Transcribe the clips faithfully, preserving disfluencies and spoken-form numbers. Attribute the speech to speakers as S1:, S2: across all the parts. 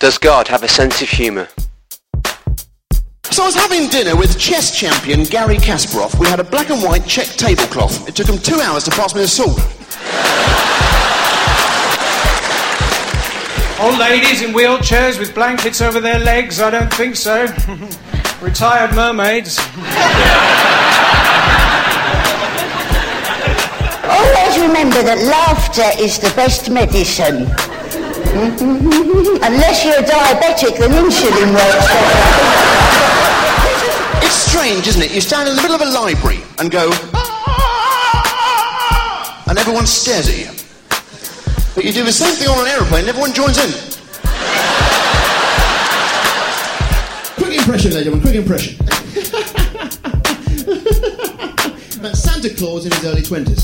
S1: Does God have a sense of humour?
S2: So I was having dinner with chess champion Garry Kasparov. We had a black and white check tablecloth. It took him two hours to pass me the salt.
S3: Old ladies in wheelchairs with blankets over their legs? I don't think so. Retired mermaids.
S4: Always remember that laughter is the best medicine. Unless you're diabetic, then insulin works better.
S2: It's strange, isn't it? You stand in the middle of a library and go, ah, and everyone stares at you. But you do the same thing on an aeroplane and everyone joins in. Quick impression, ladies and gentlemen, quick impression. That's Santa Claus in his early twenties.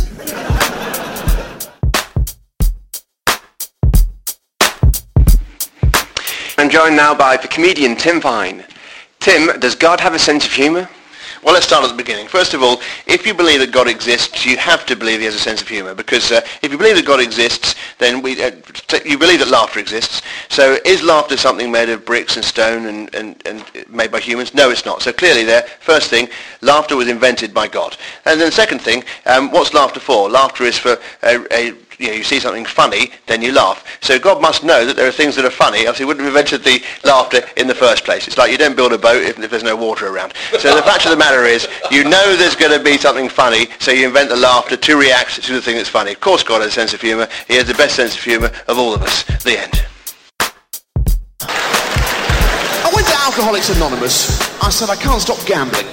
S1: I'm joined now by the comedian Tim Vine. Tim, does God have a sense of humour?
S5: Well, let's start at the beginning. First of all, if you believe that God exists, you have to believe he has a sense of humour, because uh, if you believe that God exists, then we, uh, you believe that laughter exists. So is laughter something made of bricks and stone and, and, and made by humans? No, it's not. So clearly there, first thing, laughter was invented by God. And then the second thing, um, what's laughter for? Laughter is for a, a you know, you see something funny, then you laugh. So God must know that there are things that are funny, else he wouldn't have invented the laughter in the first place. It's like you don't build a boat if, if there's no water around. So the fact of the matter is, you know there's going to be something funny, so you invent the laughter to react to the thing that's funny. Of course God has a sense of humour. He has the best sense of humour of all of us. The end.
S2: I went to Alcoholics Anonymous. I said, I can't stop gambling.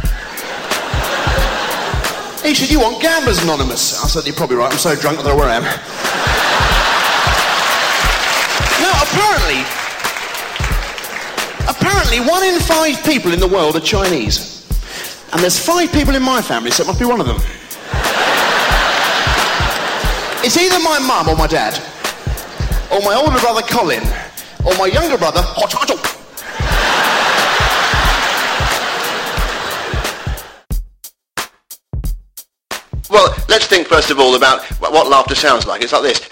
S2: He said, you want Gamblers Anonymous? I said, you're probably right, I'm so drunk I don't know where I am. Now, apparently, apparently one in five people in the world are Chinese. And there's five people in my family, so it must be one of them. It's either my mum or my dad, or my older brother Colin, or my younger brother, Hot Hot.
S5: Well, let's think first of all about what laughter sounds like. It's like this.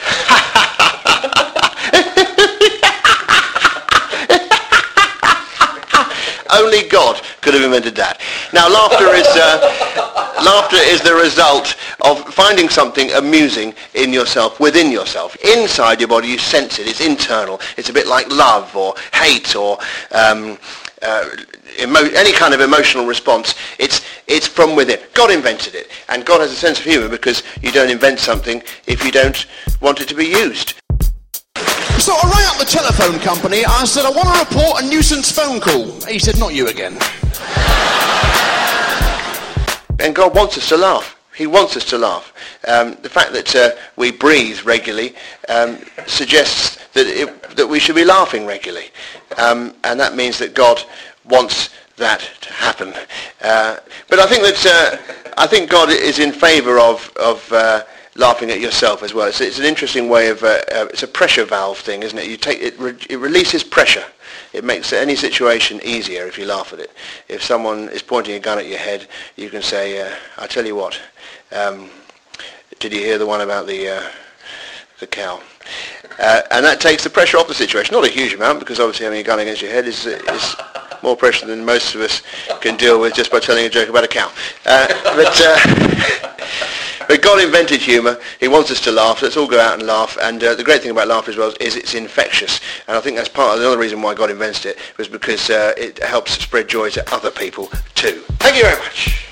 S5: Only God could have invented that. Now, laughter is uh, laughter is the result of finding something amusing in yourself, within yourself. Inside your body, you sense it. It's internal. It's a bit like love or hate or um, uh, emo- any kind of emotional response. It's it's from within. God invented it, and God has a sense of humour because you don't invent something if you don't want it to be used.
S2: So I rang up the telephone company. I said, I want to report a nuisance phone call. He said, not you again.
S5: And God wants us to laugh. He wants us to laugh. Um, the fact that uh, we breathe regularly um, suggests that it, that we should be laughing regularly. Um, and that means that God wants that to happen. Uh, but I think that uh, I think God is in favour of of uh, laughing at yourself as well. It's, it's an interesting way of uh, uh, it's a pressure valve thing, isn't it? You take it, re- it releases pressure. It makes any situation easier if you laugh at it. If someone is pointing a gun at your head, you can say, uh, "I tell you what, um, did you hear the one about the uh, the cow?" Uh, and that takes the pressure off the situation. Not a huge amount, because obviously having a gun against your head is is more pressure than most of us can deal with just by telling a joke about a cow. Uh, but. Uh, But God invented humour. He wants us to laugh. Let's all go out and laugh. And uh, the great thing about laughter as well is it's infectious. And I think that's part of the other reason why God invented it, was because uh, it helps spread joy to other people too. Thank you very much.